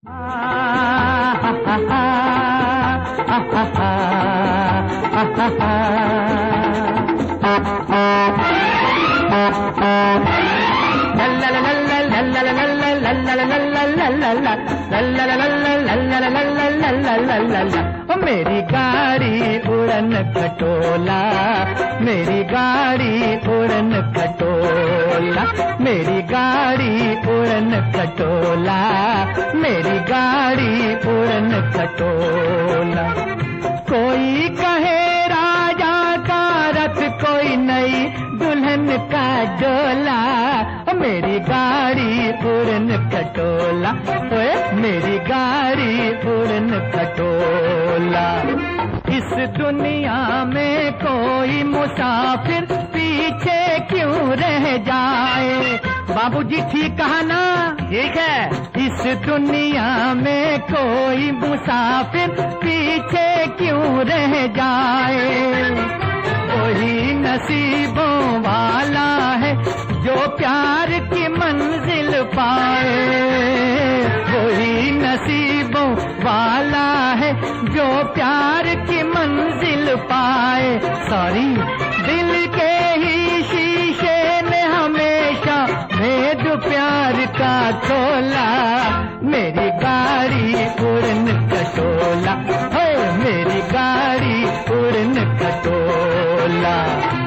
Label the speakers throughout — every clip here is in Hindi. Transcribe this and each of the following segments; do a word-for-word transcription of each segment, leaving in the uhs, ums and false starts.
Speaker 1: मेरी गाड़ी उड़न खटोला, मेरी गाड़ी उड़न खटोला, मेरी गाड़ी उड़न खटोला, मेरी गाड़ी उड़न खटोला। कोई कहे राजा का रथ, कोई नई दुल्हन का डोला, मेरी गाड़ी उड़न खटोला, ओए मेरी गाड़ी उड़न खटोला। इस दुनिया में कोई मुसाफिर पीछे क्यों रह जाए? बाबूजी ठीक कहा ना? ठीक है। इस दुनिया में कोई मुसाफिर पीछे क्यों रह जाए? वही नसीबों वाला है जो प्यार की मंजिल पाए, वही नसीबों वाला है जो प्यार की मंजिल पाए। सॉरी, दिल के ही शीशे ने हमेशा भेद प्यार का खोला, मेरी गाड़ी उड़न खटोला, हो मेरी गाड़ी उड़न खटोला।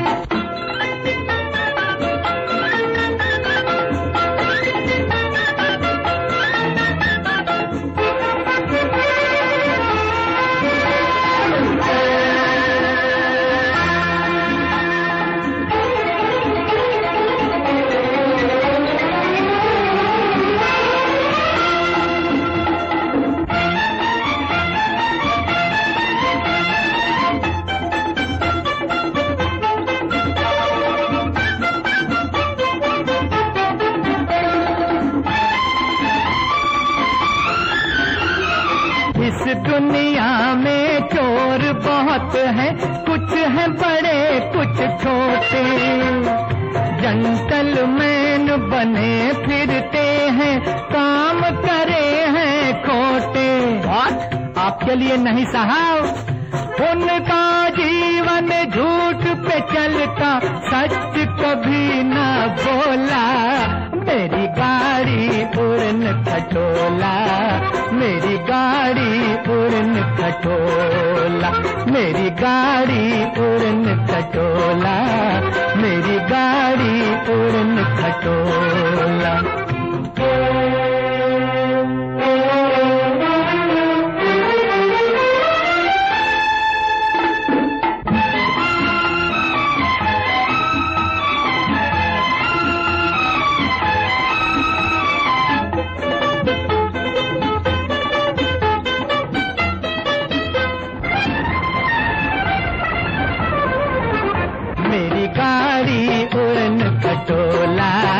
Speaker 1: इस दुनिया में चोर बहुत हैं, कुछ हैं बड़े कुछ छोटे, जंटलमैन बने फिरते हैं, काम करे हैं खोटे। बात आपके लिए नहीं साहब, उनका जीवन झूठ पे चलता, सच कभी न बोला, मेरी गाड़ी उड़न खटोला, मेरी गाड़ी उड़न खटोला, मेरी गाड़ी उड़न खटोला, मेरी गाड़ी उड़न खटोला। मेरी गाड़ी उड़न खटोला,